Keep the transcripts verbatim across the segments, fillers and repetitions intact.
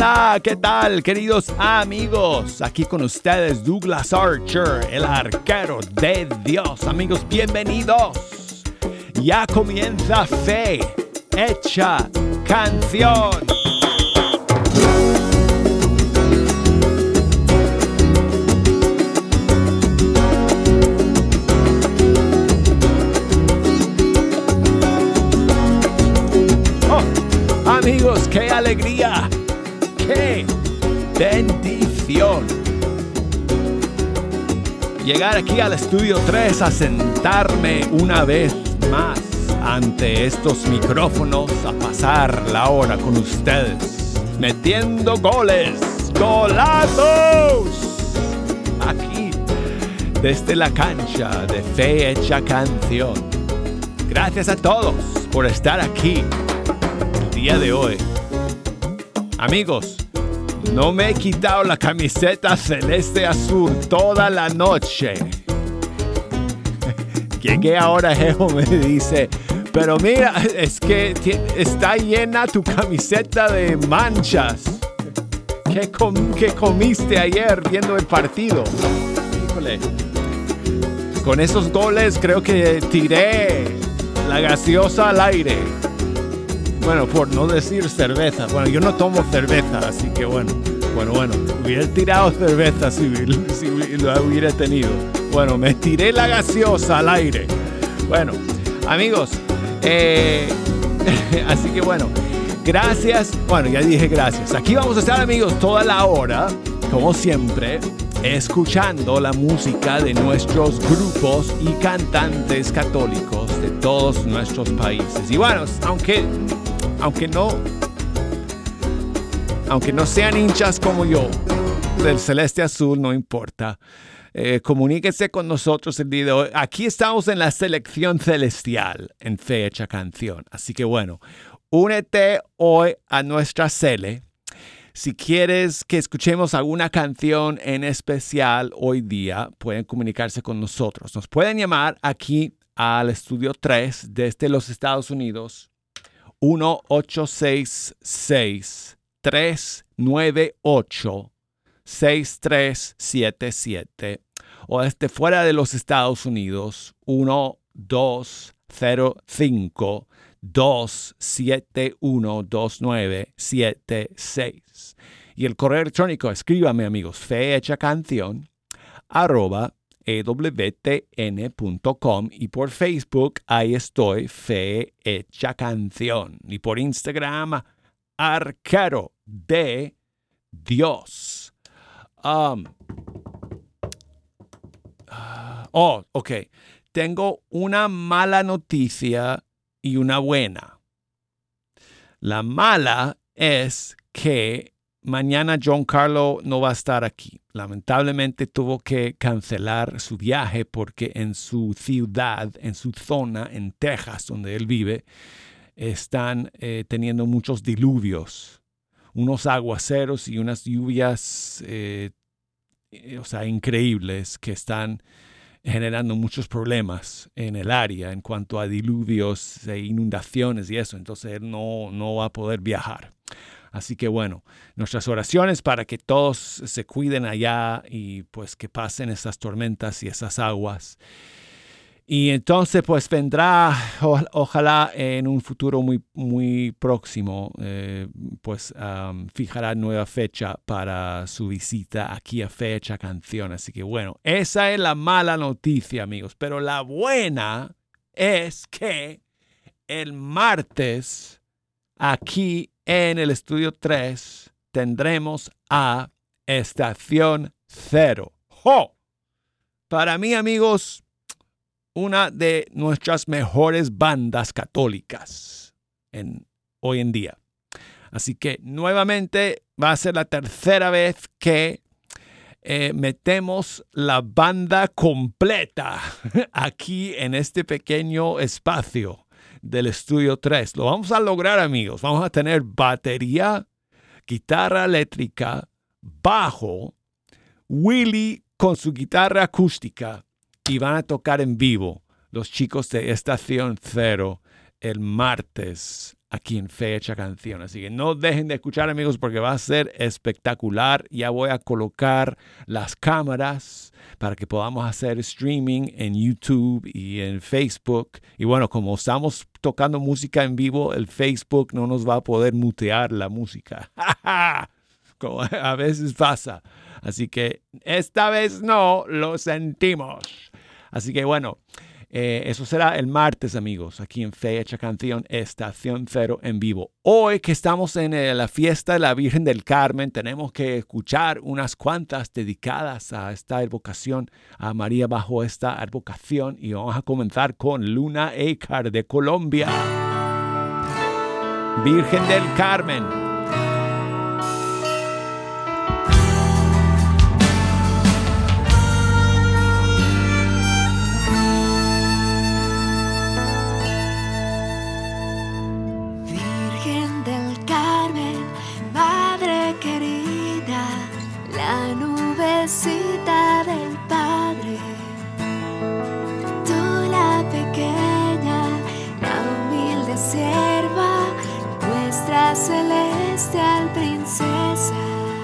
Hola, ¿qué tal, queridos amigos? Aquí con ustedes Douglas Archer, el arquero de Dios. Amigos, bienvenidos. Ya comienza Fe Hecha Canción. Oh, amigos, qué alegría. ¡Qué bendición! Llegar aquí al estudio tres a sentarme una vez más ante estos micrófonos a pasar la hora con ustedes, metiendo goles, golazos, aquí desde la cancha de Fe Hecha Canción. Gracias a todos por estar aquí el día de hoy. Amigos, no me he quitado la camiseta celeste azul toda la noche. Llegué ahora, Jeho me dice, pero mira, es que t- está llena tu camiseta de manchas. ¿Qué, com- qué comiste ayer viendo el partido? Híjole, con esos goles creo que tiré la gaseosa al aire. Bueno, por no decir cerveza. Bueno, yo no tomo cerveza, así que bueno. Bueno, bueno. Hubiera tirado cerveza si, si lo hubiera tenido. Bueno, me tiré la gaseosa al aire. Bueno, amigos. Eh, así que bueno. Gracias. Bueno, ya dije gracias. Aquí vamos a estar, amigos, toda la hora, como siempre, escuchando la música de nuestros grupos y cantantes católicos de todos nuestros países. Y bueno, aunque... Aunque no, aunque no sean hinchas como yo del Celeste Azul, no importa. Eh, comuníquese con nosotros el día de hoy. Aquí estamos en la selección celestial en Fe Hecha Canción. Así que bueno, únete hoy a nuestra cele. Si quieres que escuchemos alguna canción en especial hoy día, pueden comunicarse con nosotros. Nos pueden llamar aquí al estudio tres desde los Estados Unidos. uno ocho seis seis, tres nueve ocho, seis tres siete siete o desde fuera de los Estados Unidos uno dos cero cinco, dos siete uno, dos nueve siete seis. Y el correo electrónico, escríbame, amigos, fehechacanción arroba e w t n punto com, y por Facebook ahí estoy, Fe Hecha Canción, y por Instagram, Arquero de Dios. Um, uh, oh, ok. Tengo una mala noticia y una buena. La mala es que mañana John Carlo no va a estar aquí. Lamentablemente tuvo que cancelar su viaje porque en su ciudad, en su zona, en Texas, donde él vive, están eh, teniendo muchos diluvios, unos aguaceros y unas lluvias, eh, eh, o sea, increíbles, que están generando muchos problemas en el área en cuanto a diluvios e inundaciones y eso. Entonces él no, no va a poder viajar. Así que bueno, nuestras oraciones para que todos se cuiden allá y pues que pasen esas tormentas y esas aguas. Y entonces pues vendrá, o, ojalá en un futuro muy, muy próximo, eh, pues um, fijará nueva fecha para su visita aquí a Fe Hecha Canción. Así que bueno, esa es la mala noticia, amigos. Pero la buena es que el martes aquí en el estudio tres tendremos a Estación Cero. ¡Oh! Para mí, amigos, una de nuestras mejores bandas católicas en, hoy en día. Así que nuevamente va a ser la tercera vez que eh, metemos la banda completa aquí en este pequeño espacio del estudio tres. Lo vamos a lograr, amigos. Vamos a tener batería, guitarra eléctrica, bajo, Willy con su guitarra acústica, y van a tocar en vivo los chicos de Estación Cero el martes aquí en Fecha Canción. Así que no dejen de escuchar, amigos, porque va a ser espectacular. Ya voy a colocar las cámaras para que podamos hacer streaming en YouTube y en Facebook. Y bueno, como estamos tocando música en vivo, el Facebook no nos va a poder mutear la música. Como a veces pasa. Así que esta vez no, lo sentimos. Así que bueno, eh, eso será el martes, amigos, aquí en Fecha Canción, Estación Cero en vivo. Hoy que estamos en eh, la fiesta de la Virgen del Carmen, tenemos que escuchar unas cuantas dedicadas a esta advocación, a María bajo esta advocación. Y vamos a comenzar con Luna Acar de Colombia. Virgen del Carmen. Cita del Padre, tú la pequeña, la humilde sierva, nuestra celestial princesa,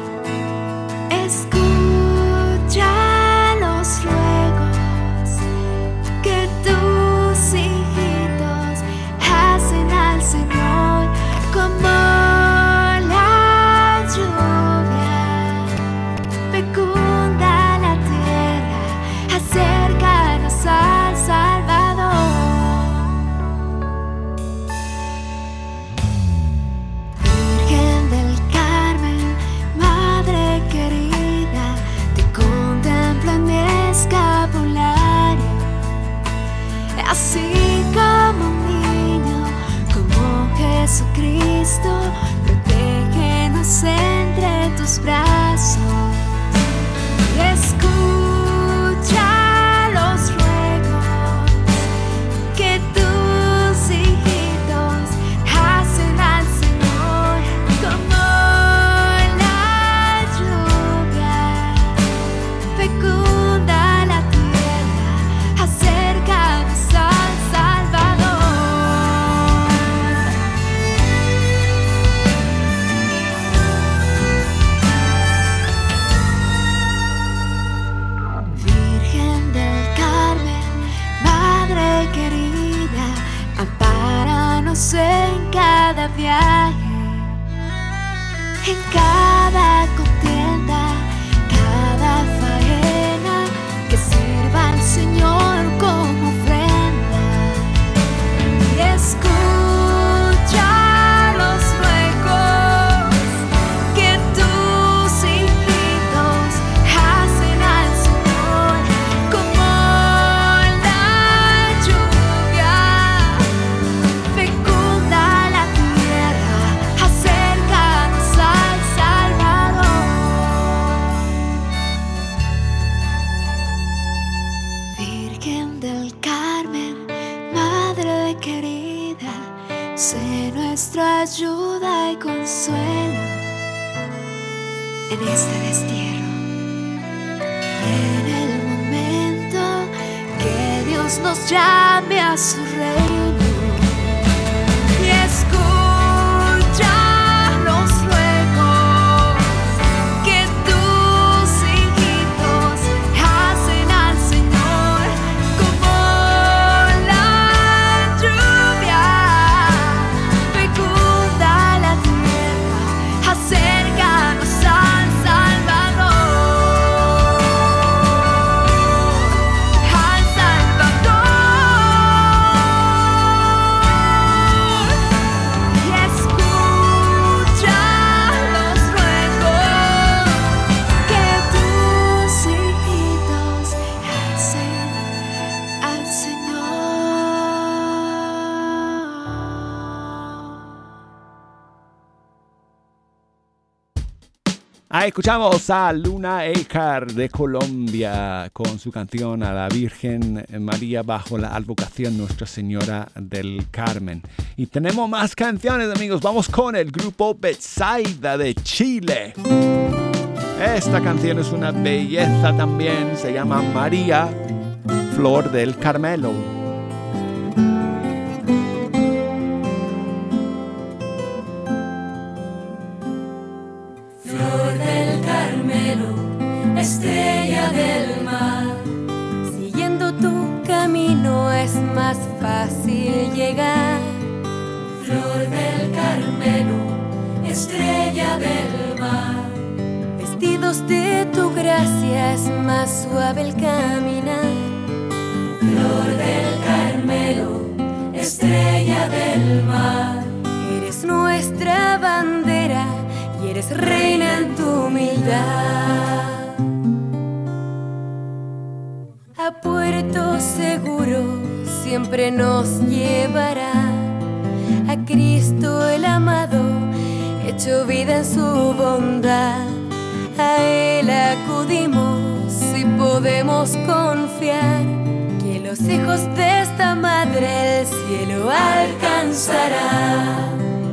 escucha los ruegos que tus hijitos hacen al Señor como la lluvia fecunda. Acércanos al Salvador. Virgen del Carmen, Madre querida, te contemplo en mi escapulario, así como un niño, como Jesucristo, protégenos entre tus brazos. Escucha los ruegos que tus hijitos hacen al Señor como la lluvia fecunda la tierra, acércanos al Salvador. En cada viaje, en cada contienda, cada faena, que sirva al Señor como ofrenda. Y escucha los ruegos que tus hijitos hacen al Señor como la lluvia fecunda la tierra, acércanos al Salvador. Virgen del Carmen, Madre querida, sé nuestra ayuda y consuelo en este destierro, en el momento que Dios nos llame a su reino. Y escucha los ruegos que tus hijitos hacen al Señor como la lluvia fecunda la tierra, acércanos al Salvador, al Salvador. Ahí escuchamos a Luna Acar de Colombia con su canción a la Virgen María bajo la advocación Nuestra Señora del Carmen. Y tenemos más canciones, amigos. Vamos con el grupo Betsaida de Chile. Esta canción es una belleza también. Se llama María, Flor del Carmelo. estrella del mar. Siguiendo tu camino es más fácil llegar. Flor del Carmelo, estrella del mar. Vestidos de tu gracia es más suave el caminar. Flor del Carmelo, estrella del mar. Eres nuestra bandera y eres reina en tu humildad. A puerto seguro siempre nos llevará. A Cristo el amado, hecho vida en su bondad. A Él acudimos y podemos confiar que los hijos de esta madre el cielo alcanzará.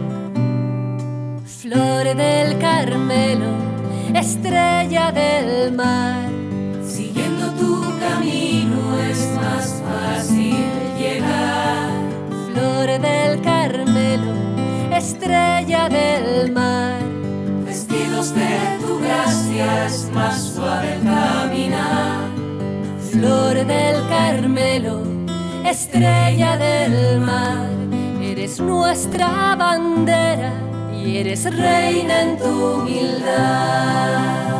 Flor del Carmelo, estrella del mar. Siguiendo tu camino es más fácil llegar. Flor del Carmelo, estrella del mar. Vestidos de tu gracia es más suave el caminar. Flor del Carmelo, estrella del mar. Eres nuestra bandera y eres reina en tu humildad.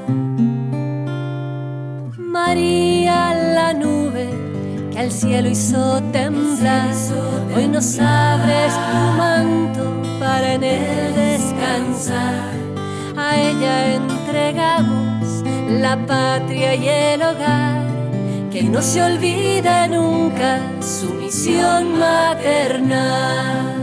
María, la nube que al cielo hizo temblar, hoy nos abres tu manto para en él descansar. A ella entregamos la patria y el hogar, que no se olvida nunca su misión maternal.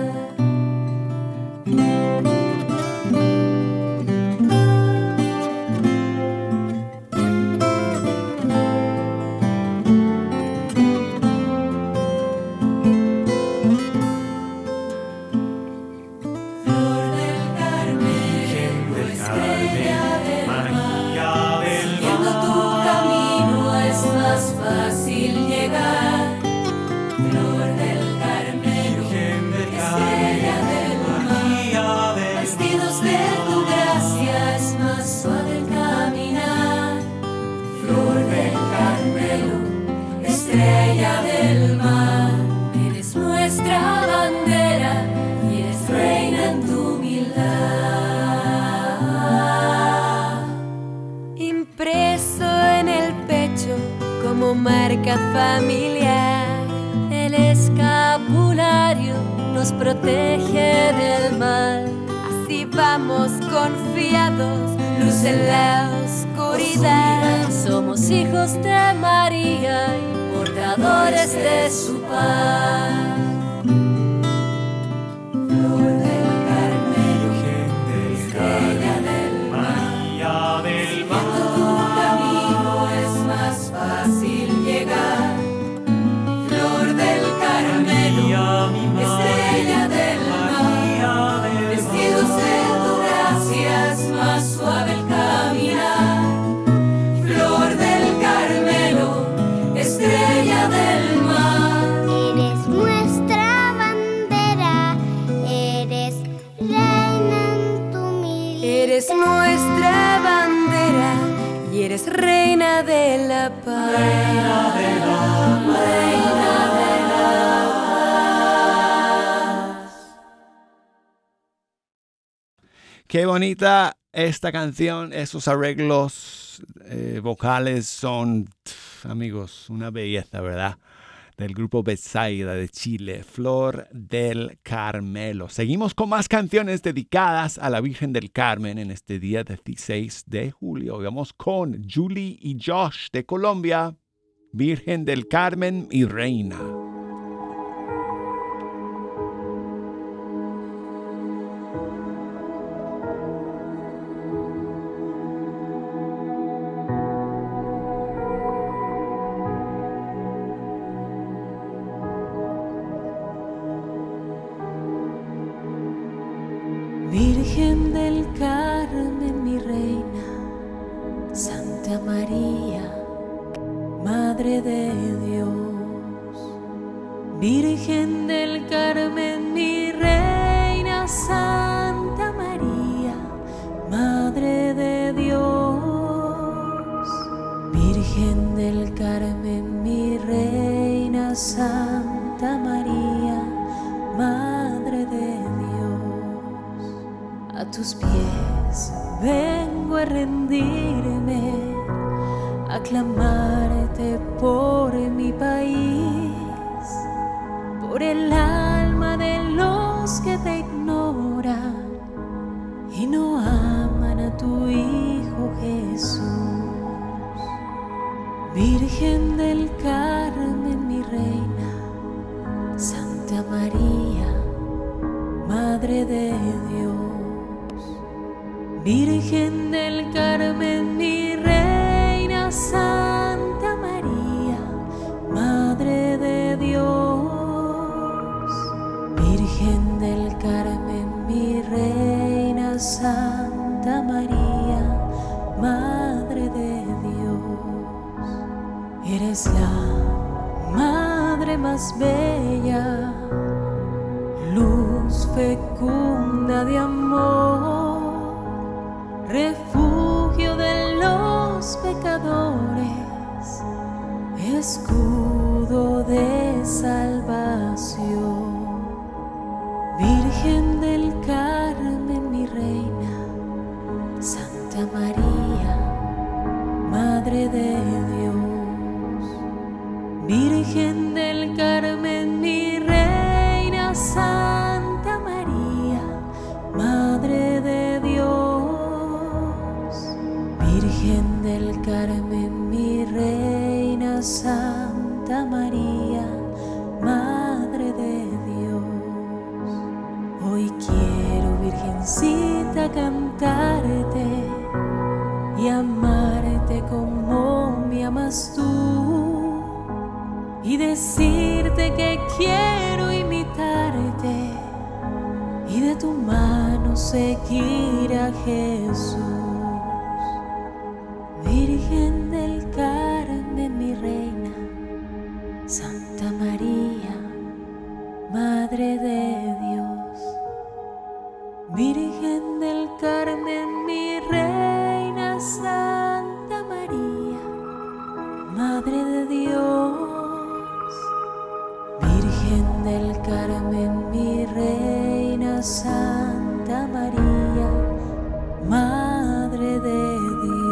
Estrella del mar, eres nuestra bandera y eres reina en tu humildad. Impreso en el pecho como marca familiar, el escapulario nos protege del mal. Así vamos confiados, luz en la oscuridad. Somos hijos de María y portadores de su paz. Flor del Carmelo, estrella del mar. Siguiendo tu camino es más fácil llegar. Flor del Carmelo, estrella del mar. Vestidos de tu gracia es más suave el caminar. Flor del Carmelo, estrella del mar. Eres nuestra bandera, eres reina en tu humildad. Eres nuestra bandera y eres reina de la paz. Reina de la paz. Reina de la paz. Qué bonita esta canción, esos arreglos eh, vocales son, pff, amigos, una belleza, ¿verdad? Del grupo Betsaida de Chile, Flor del Carmelo. Seguimos con más canciones dedicadas a la Virgen del Carmen en este día dieciséis de julio. Vamos con Julie y Josh de Colombia, Virgen del Carmen y Reina. Virgen del Carmen, mi reina, Santa María, Madre de Dios. Virgen del Carmen, mi reina, Santa María, Madre de Dios. Santa María, Madre de Dios, a tus pies vengo a rendirme, a clamarte por mi país, por el alma de los que te ignoran y no aman a tu Hijo Jesús. Virgen del Carmen, mi reina, Santa María, Madre de Dios. Virgen del Carmen, mi reina, Santa María, Madre de Dios. Virgen del Carmen, mi reina, Santa María, Madre de Dios. Eres la madre más bella, luz fecunda de amor, refugio de los pecadores, escudo de salvación. Virgen del Carmen, mi reina, Santa María, Madre de Dios. Virgen del Carmen, mi reina, Santa María, Madre de Dios. Virgen del Carmen, mi reina, Santa María, Madre de Dios. Hoy quiero, Virgencita, cantarte y amarte como me amas tú, y decirte que quiero imitarte y de tu mano seguir a Jesús. Virgen del Carmen, mi reina, Santa María, Madre de Dios. Virgen del Carmen, mi reina, Santa María, Madre de Dios. Virgen del Carmen, mi reina, Santa María, Madre de Dios.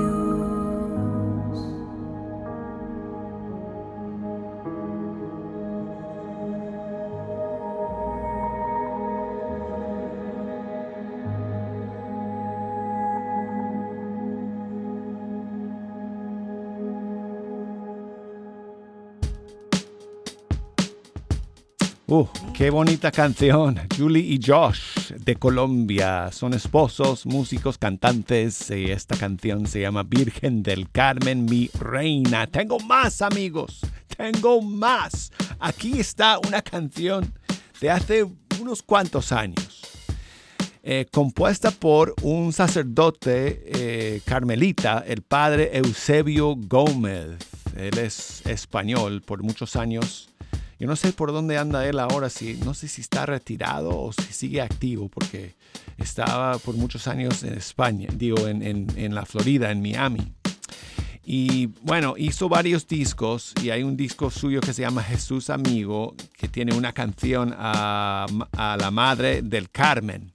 Uh, qué bonita canción. Julie y Josh de Colombia son esposos, músicos, cantantes. Y esta canción se llama Virgen del Carmen, mi reina. Tengo más, amigos. Tengo más. Aquí está una canción de hace unos cuantos años. Eh, compuesta por un sacerdote eh, carmelita, el padre Eusebio Gómez. Él es español por muchos años. Yo no sé por dónde anda él ahora, si, no sé si está retirado o si sigue activo, porque estaba por muchos años en España, digo, en, en, en la Florida, en Miami. Y bueno, hizo varios discos y hay un disco suyo que se llama Jesús Amigo, que tiene una canción a, a la Madre del Carmen,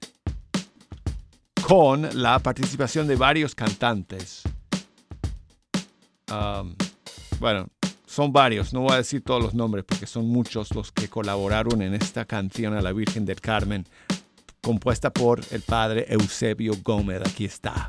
con la participación de varios cantantes. Um, bueno... Son varios, no voy a decir todos los nombres porque son muchos los que colaboraron en esta canción a la Virgen del Carmen, compuesta por el padre Eusebio Gómez. Aquí está.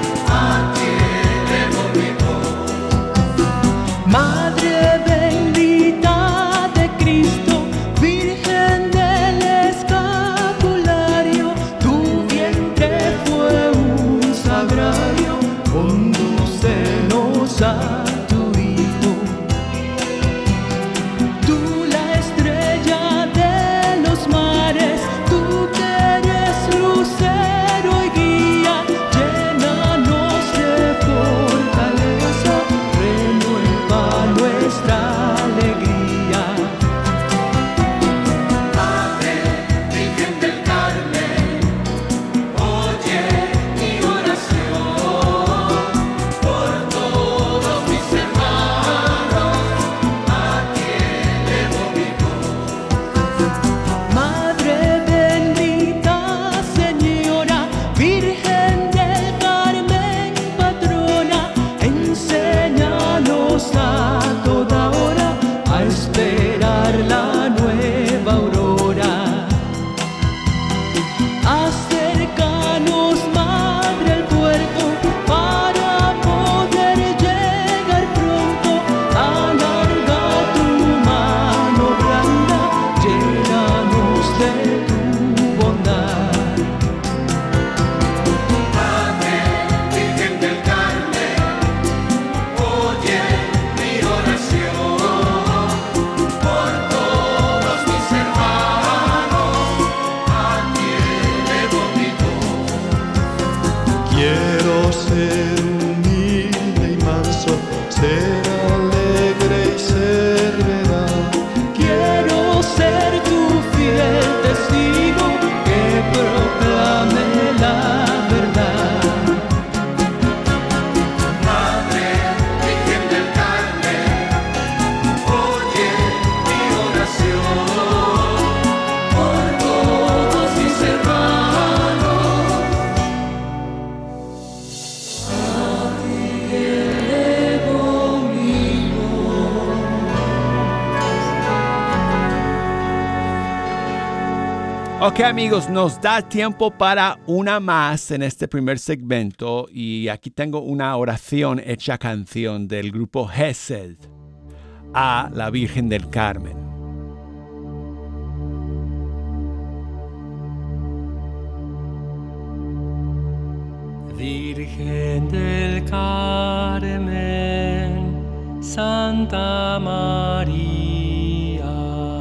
Madre bendita. Quiero ser humilde y manso, ser alegre y ser veraz. Quiero ser tu fiel testigo que proclame la verdad. Madre Virgen del Carmen, oye mi oración por todos mis hermanos. A ti elevo mi Ok, amigos, nos da tiempo para una más en este primer segmento y aquí tengo una oración hecha canción del grupo Gesed a la Virgen del Carmen. Virgen del Carmen, Santa María,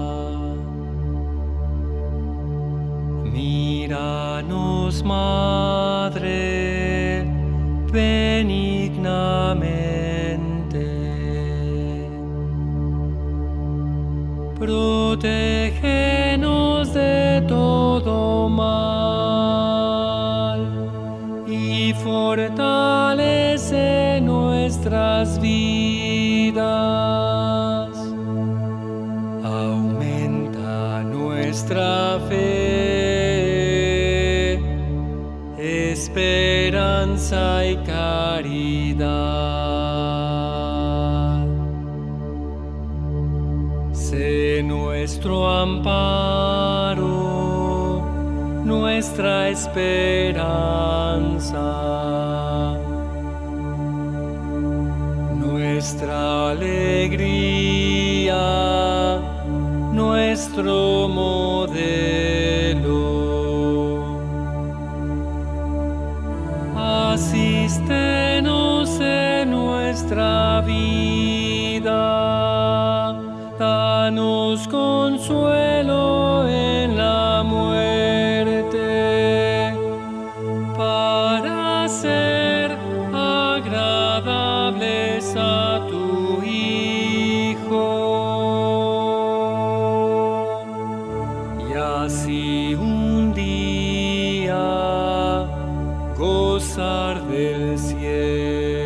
míranos, Madre, benignamente. Protégenos de todo mal y fortalece nuestras vidas. Aumenta nuestra fe, esperanza y caridad. Sé nuestro amparo, nuestra esperanza, nuestra alegría, nuestro modelo. Asístenos en nuestra vida, danos consuelo en la muerte, para ser agradables a tu Hijo, y así un día gozar del cielo.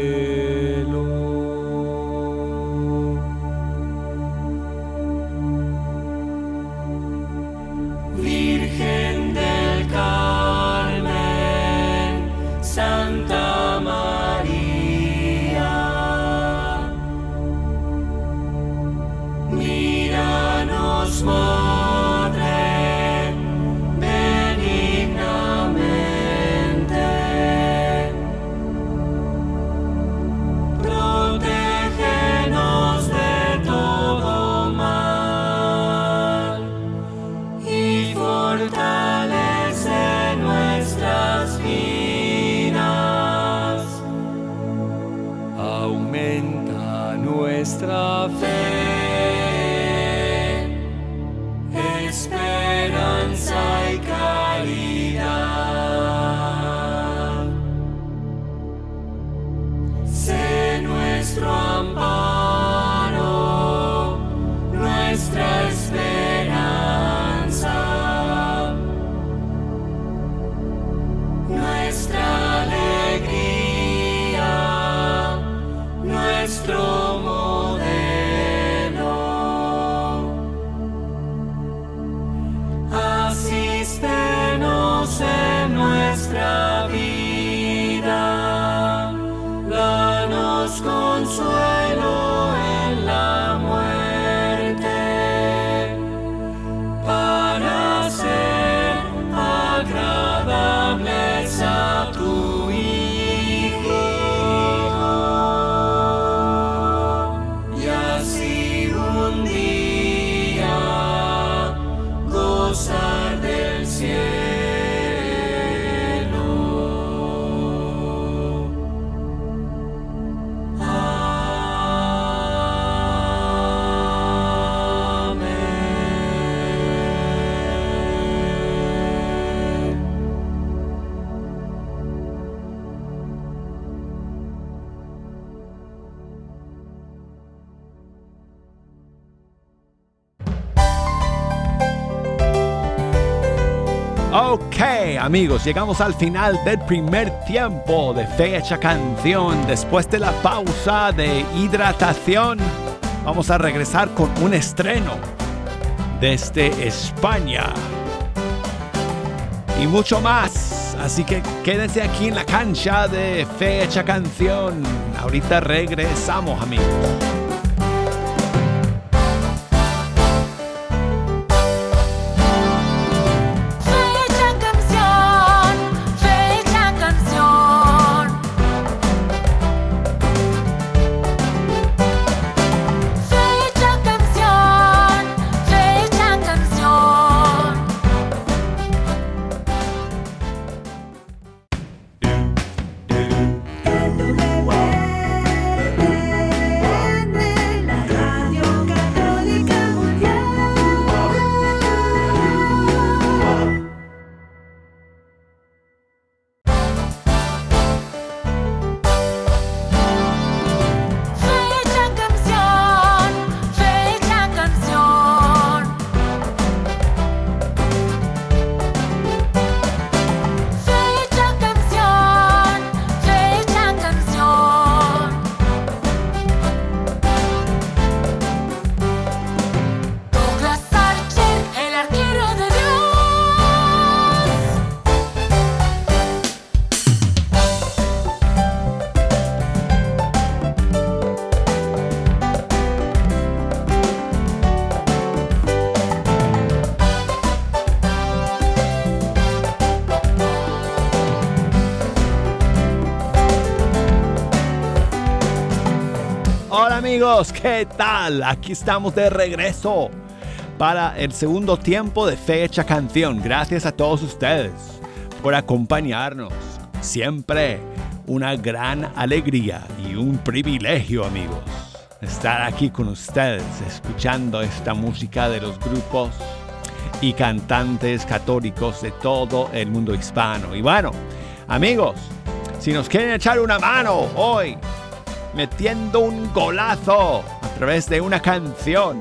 Virgen del Carmen, Santa María, míranos, Madre, benignamente. Protégenos de todo mal y fortalece nuestras vidas. Aumenta nuestra fe, Esperanza y caridad. Sé nuestro amparo, nuestra esperanza, nuestra alegría, nuestro modelo. Asístenos en nuestra vida, danos consuelo en la muerte, para ser agradables a tu Hijo, y así un día gozar del cielo. Amén. Ok, amigos, llegamos al final del primer tiempo de Fecha Canción. Después de la pausa de hidratación, vamos a regresar con un estreno desde España y mucho más. Así que quédense aquí en la cancha de Fecha Canción. Ahorita regresamos, amigos. Amigos, ¿qué tal? Aquí estamos de regreso para el segundo tiempo de Fecha Canción. Gracias a todos ustedes por acompañarnos. Siempre una gran alegría y un privilegio, amigos, estar aquí con ustedes escuchando esta música de los grupos y cantantes católicos de todo el mundo hispano. Y bueno, amigos, si nos quieren echar una mano hoy metiendo un golazo a través de una canción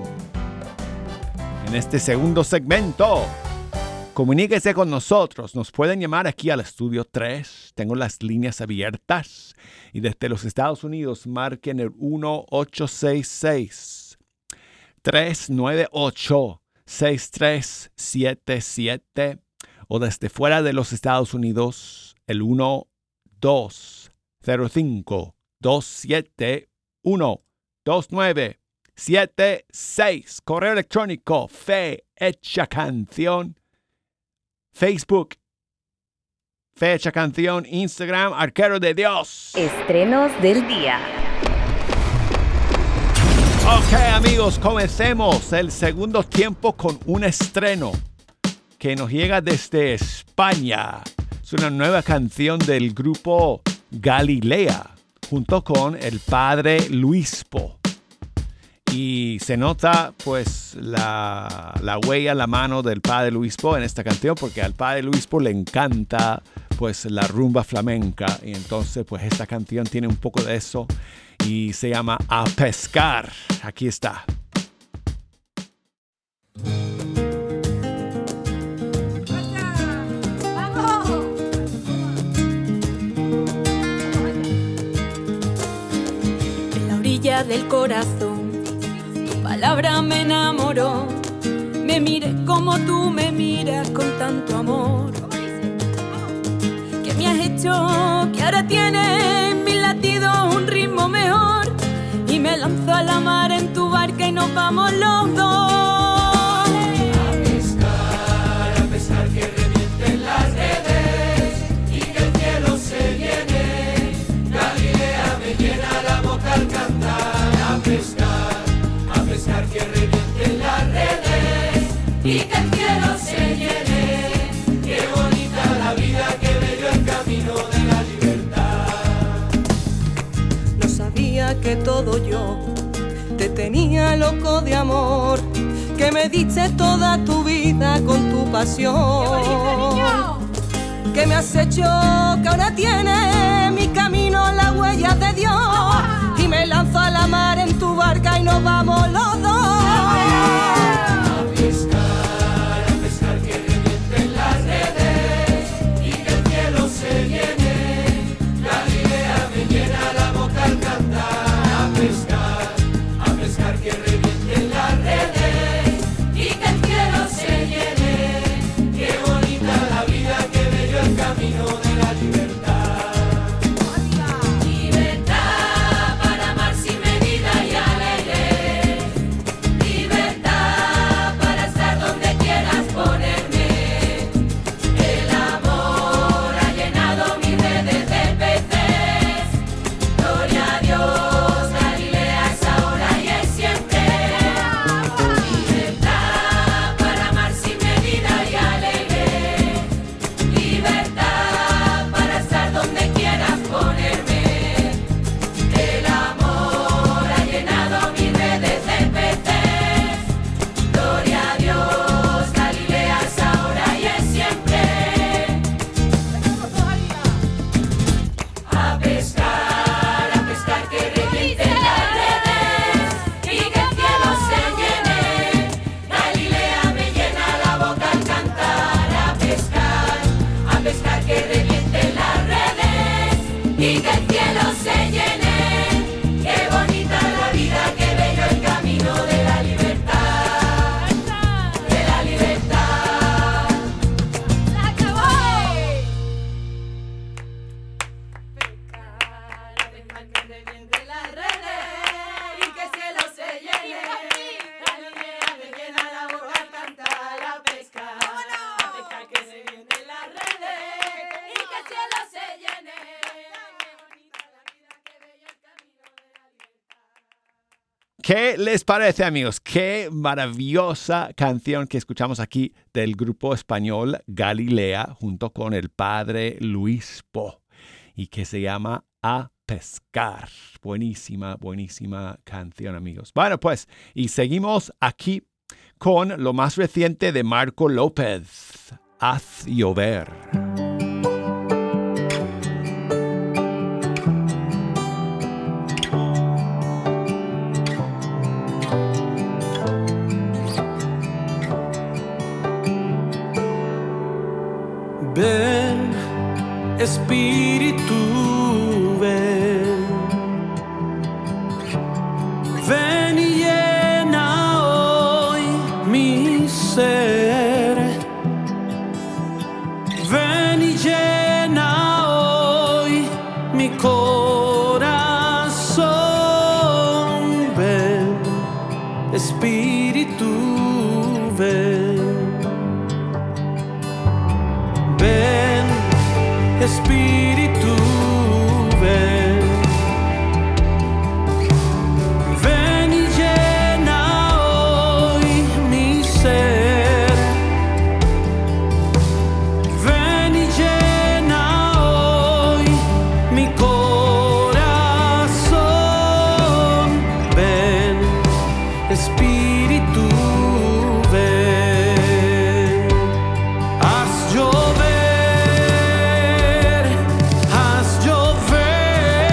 en este segundo segmento, comuníquese con nosotros. Nos pueden llamar aquí al estudio tres. Tengo las líneas abiertas. Y desde los Estados Unidos marquen el uno ocho seis seis, tres nueve ocho, seis tres siete siete. O desde fuera de los Estados Unidos el uno dos cero cinco, dos siete uno, dos nueve siete seis. Correo electrónico Fecha Canción. Facebook Fecha Canción. Instagram Arquero de Dios. Estrenos del día. Ok, amigos, comencemos el segundo tiempo con un estreno que nos llega desde España. Es una nueva canción del grupo Galilea, junto con el padre Luispo. Y se nota pues la, la huella, la mano del padre Luispo en esta canción, porque al padre Luispo le encanta pues la rumba flamenca. Y entonces pues esta canción tiene un poco de eso y se llama A Pescar. Aquí está. Del corazón, tu palabra me enamoró. Me miré como tú me miras con tanto amor. Que me has hecho que ahora tiene en mis latidos un ritmo mejor. Y me lanzo a la mar en tu barca y nos vamos los dos. A pescar, a pescar, que revienten las redes y que el cielo se llene. Galilea me llena la boca al cantar. A pescar, a pescar, que revienten las redes y que el cielo se llene. Qué bonita la vida, qué bello el camino de la libertad. No sabía que todo yo te tenía loco de amor, que me diste toda tu vida con tu pasión. Que me has hecho que ahora tiene mi camino las huellas de Dios. Y me lanzo a la mar en tu barca y nos vamos los dos. A pescar, a pescar, que revienten las redes de la libertad. Libertad para amar sin medida y alegre. Libertad para estar donde quieras ponerme. El amor ha llenado mis redes de peces. Gloria a Dios, Galilea es ahora y es siempre. Libertad para amar sin medida y alegre. Libertad para estar donde quieras ponerme. El amor ha llenado mis redes de peces. Gloria a Dios, Galilea es ahora y es siempre. A pescar, a pescar que revienten las redes y que el cielo se llene. Galilea me llena la boca al cantar. A pescar, a pescar que revienten las redes y que el cielo se llene. Qué bonita la vida, qué bello el camino de la libertad, de la libertad. ¡Se acabó! Pescar, pescar que revienten las redes y que el cielo se llene. Galilea me llena la boca al cantar. A pescar, a pescar que se revienten las redes y que el cielo se llene. Qué bonita la vida, qué bello el camino de la libertad. ¿Qué les parece, amigos? Qué maravillosa canción que escuchamos aquí del grupo español Galilea junto con el padre Luis Po y que se llama A Pescar. Buenísima, buenísima canción, amigos. Bueno, pues, y seguimos aquí con lo más reciente de Marco López, Haz llover. Ven, Espíritu, ven. Ven y llena hoy mi ser. Ven y llena hoy mi corazón. Ven, Espíritu, ven. Ven, Espíritu, ven. Ven y llena hoy mi ser. Ven y llena hoy mi corazón. Ven, Espíritu, ven. Haz llover, haz llover.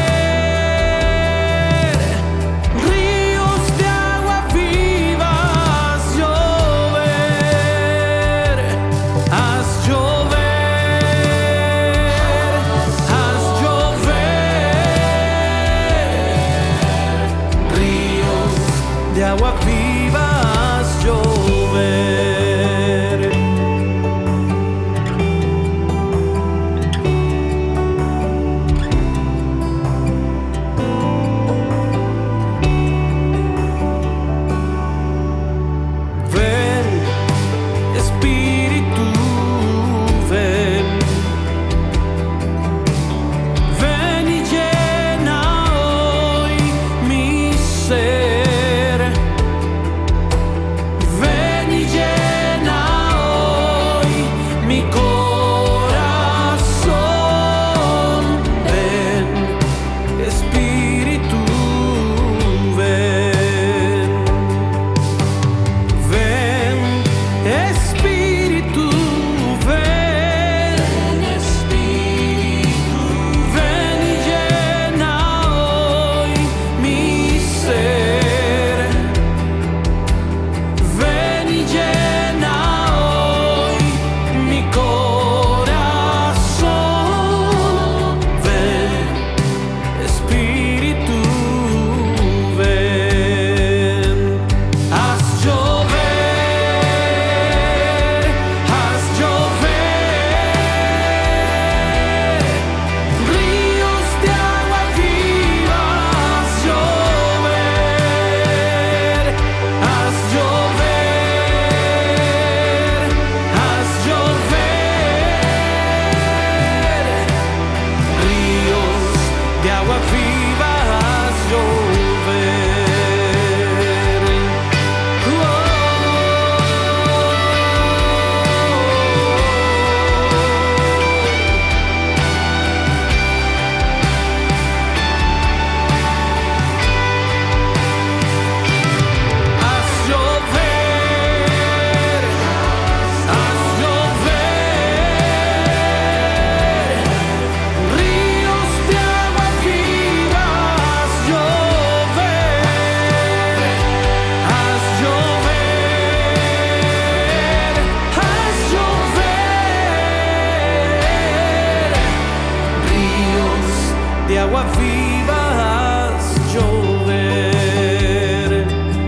de agua viva haz llover,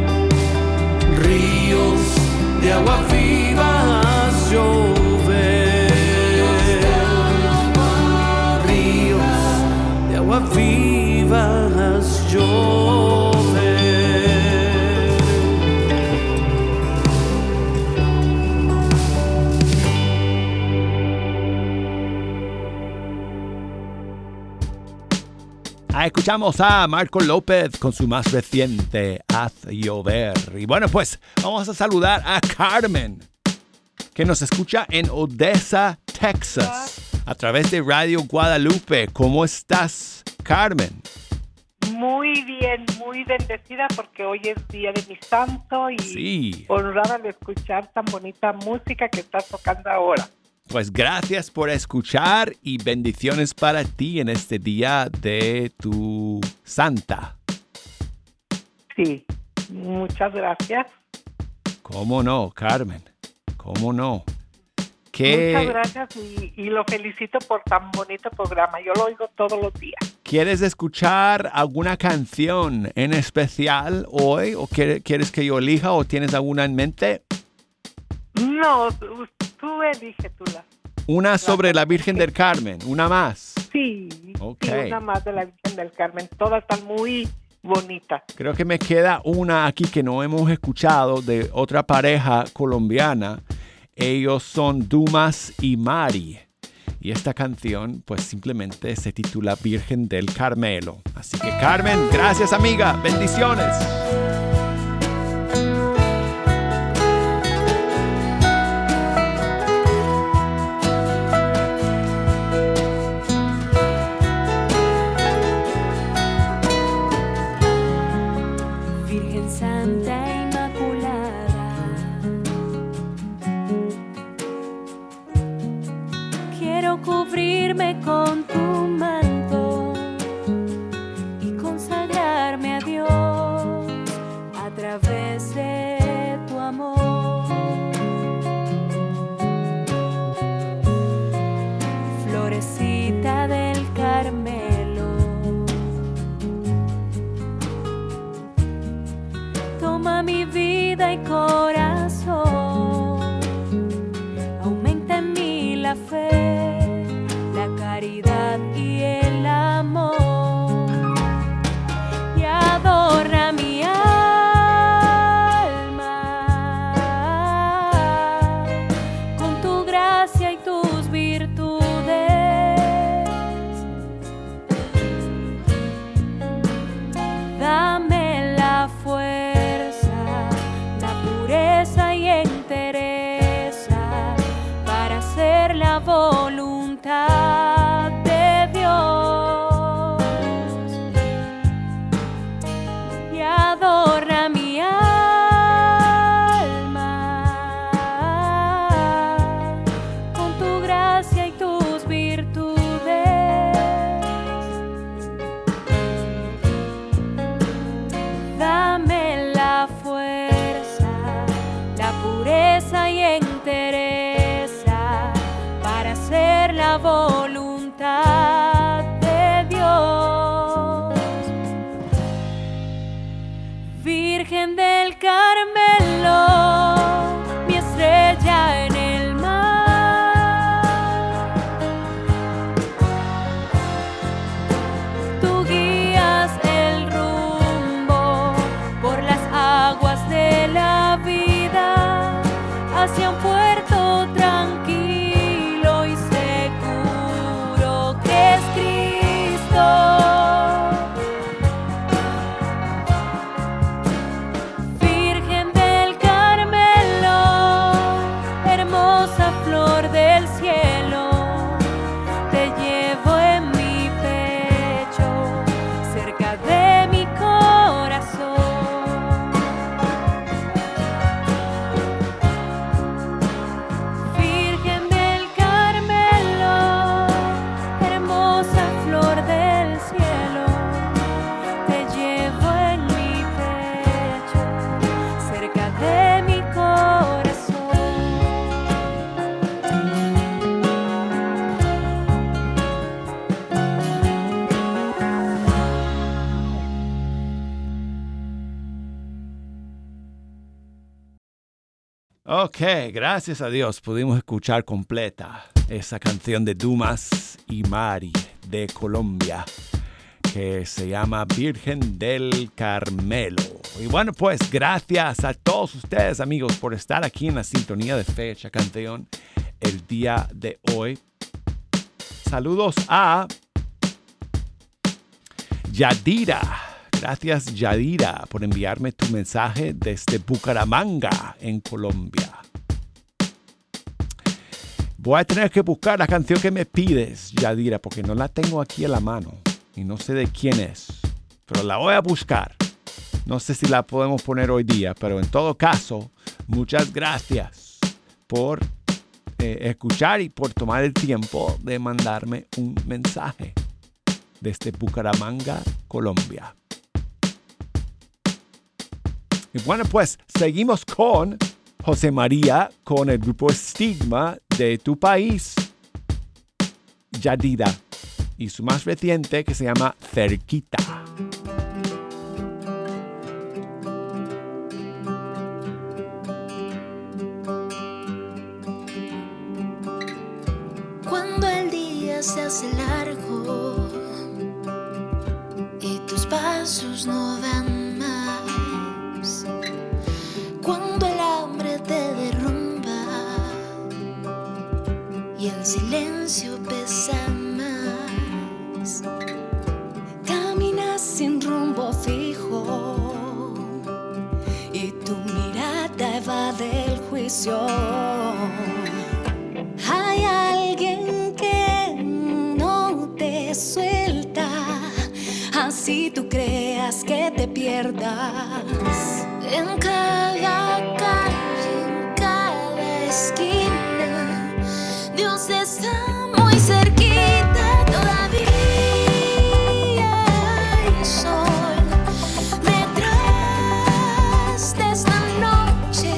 ríos de agua viva haz llover, ríos de agua viva haz llover. Escuchamos a Marco López con su más reciente Haz Llover. Y bueno, pues vamos a saludar a Carmen, que nos escucha en Odessa, Texas, a través de Radio Guadalupe. ¿Cómo estás, Carmen? Muy bien, muy bendecida porque hoy es día de mi santo y sí, honrada de escuchar tan bonita música que estás tocando ahora. Pues gracias por escuchar y bendiciones para ti en este día de tu santa. Sí, muchas gracias. ¿Cómo no, Carmen? ¿Cómo no? ¿Qué... Muchas gracias y, y lo felicito por tan bonito programa. Yo lo oigo todos los días. ¿Quieres escuchar alguna canción en especial hoy? ¿O quieres que yo elija o tienes alguna en mente? No, tú, tú elige tú la. Una sobre la Virgen del Carmen, una más. Sí, okay. Sí, una más de la Virgen del Carmen. Todas están muy bonitas. Creo que me queda una aquí que no hemos escuchado de otra pareja colombiana. Ellos son Dumas y Mari. Y esta canción pues simplemente se titula Virgen del Carmelo. Así que Carmen, gracias amiga, bendiciones. Cubrirme con tu manto y consagrarme a Dios a través de tu amor. Florecita del Carmelo, toma mi vida y corazón, aumenta en mí la fe, caridad y el amor, y adorna mi alma con tu gracia y tus virtudes. Dame la fuerza, la pureza y entereza para hacer la voluntad de Dios. Ok, gracias a Dios pudimos escuchar completa esa canción de Dumas y Mari de Colombia, que se llama Virgen del Carmelo. Y bueno, pues gracias a todos ustedes, amigos, por estar aquí en la sintonía de Fecha Canción el día de hoy. Saludos a Yadira. Gracias, Yadira, por enviarme tu mensaje desde Bucaramanga, en Colombia. Voy a tener que buscar la canción que me pides, Yadira, porque no la tengo aquí a la mano y no sé de quién es, pero la voy a buscar. No sé si la podemos poner hoy día, pero en todo caso, muchas gracias por eh, escuchar y por tomar el tiempo de mandarme un mensaje desde Bucaramanga, Colombia. Y bueno, pues seguimos con José María, con el grupo Estigma de tu país, Yadira, y su más reciente que se llama Cerquita. Cuando el día se hace largo y tus pasos no dan más, cuando el hambre te derrumba y el silencio pesa más, caminas sin rumbo fijo y tu mirada evade el juicio. Hay alguien que no te suelta, así tú creas que te pierdas. En cada calle, en cada esquina, Dios está muy cerquita todavía. Hay sol detrás de esta noche.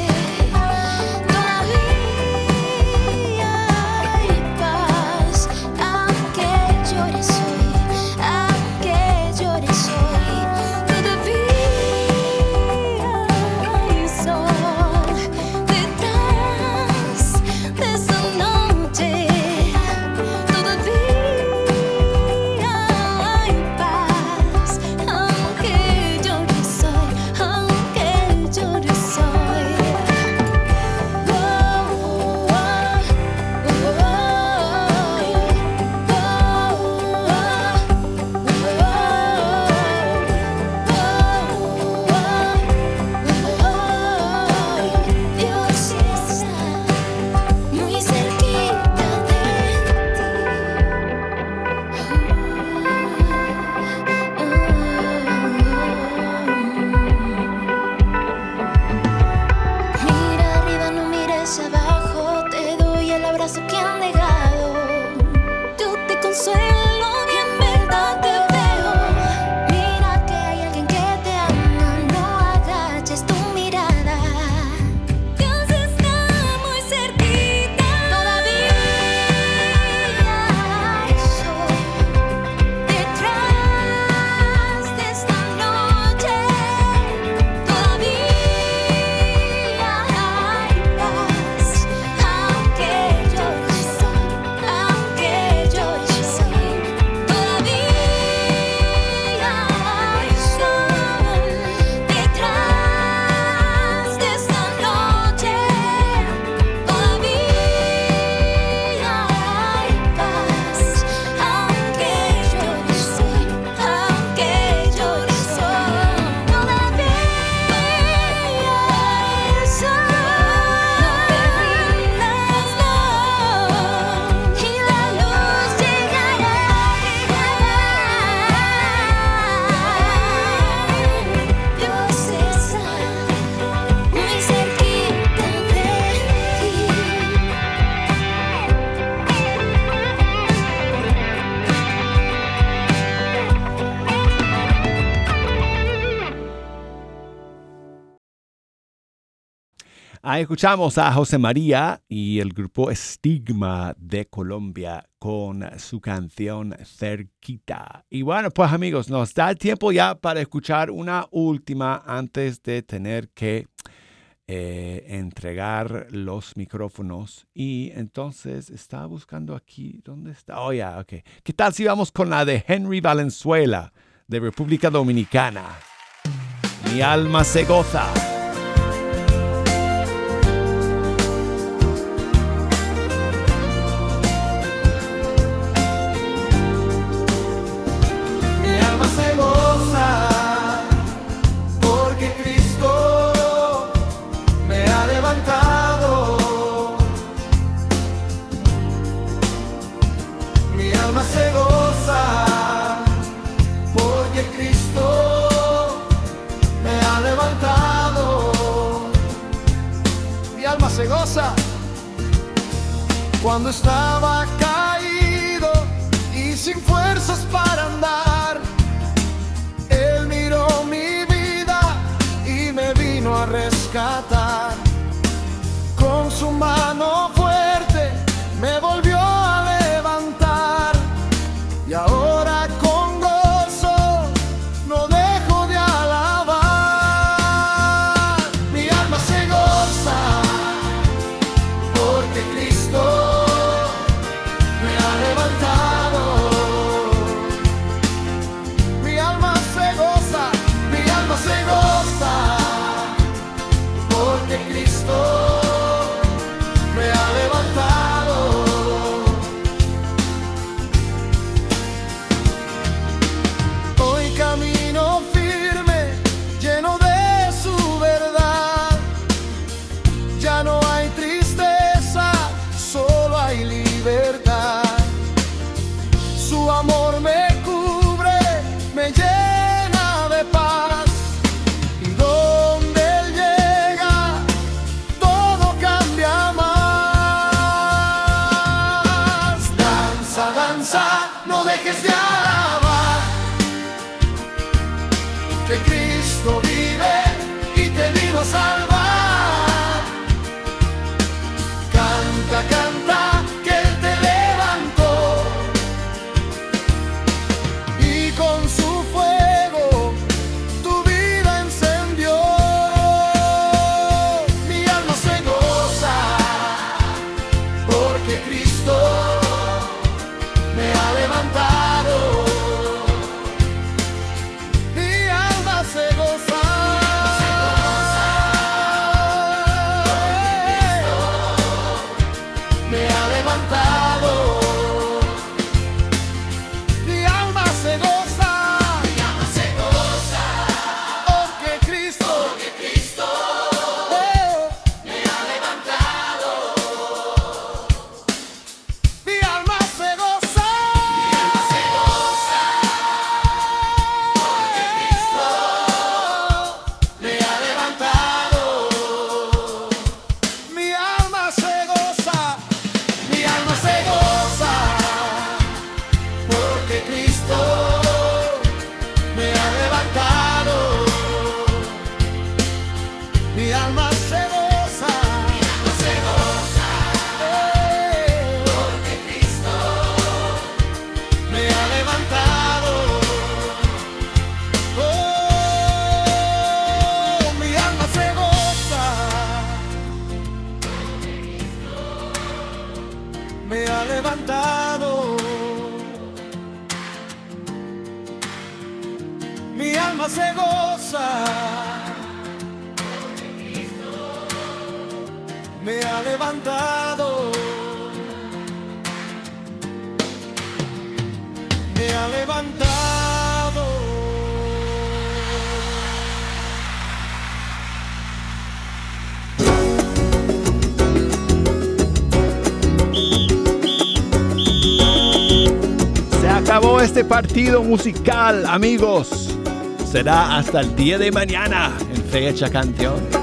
Ahí escuchamos a José María y el grupo Estigma de Colombia con su canción Cerquita. Y bueno, pues amigos, nos da el tiempo ya para escuchar una última antes de tener que eh, entregar los micrófonos. Y entonces estaba buscando aquí, ¿dónde está? Oh, ya, yeah, ok. ¿Qué tal si vamos con la de Henry Valenzuela, de República Dominicana? Mi alma se goza. Se goza cuando estaba caído y sin fuerzas para andar. Él miró mi vida y me vino a rescatar. Con su mano fuerte me volvió a levantar y ahora con gozo no dejo de alabar. Mi alma se goza porque Cristo me ha levantado. Mi alma se goza, mi alma se goza, porque Cristo me ha levantado. Hoy camino firme, lleno de su verdad. Ya no hay tristeza, solo hay libertad. Su amor me cubre, me llena de paz. Y donde Él llega, todo cambia más. Danza, danza, no dejes de alabar, que Cristo vive y te vino a salvar. Canta, canta, que Él te levantó y con su fuego tu vida encendió. Mi alma se goza porque Cristo me ha levantado. Mi alma se goza. Me ha levantado. Mi alma se goza. Mi alma se goza. Porque Cristo, porque Cristo oh, me ha levantado. Mi alma se goza. Mi alma se goza. Porque Cristo me ha levantado. Mi alma se goza. Mi alma se goza, porque Cristo me ha levantado. Mi alma se goza, mi alma se goza, eh, porque Cristo me ha levantado. Oh, mi alma se goza. Me ha levantado. Mi alma se goza. Me ha levantado. Me ha levantado. Se acabó este partido musical, amigos. Será hasta el día de mañana en Fecha Canción.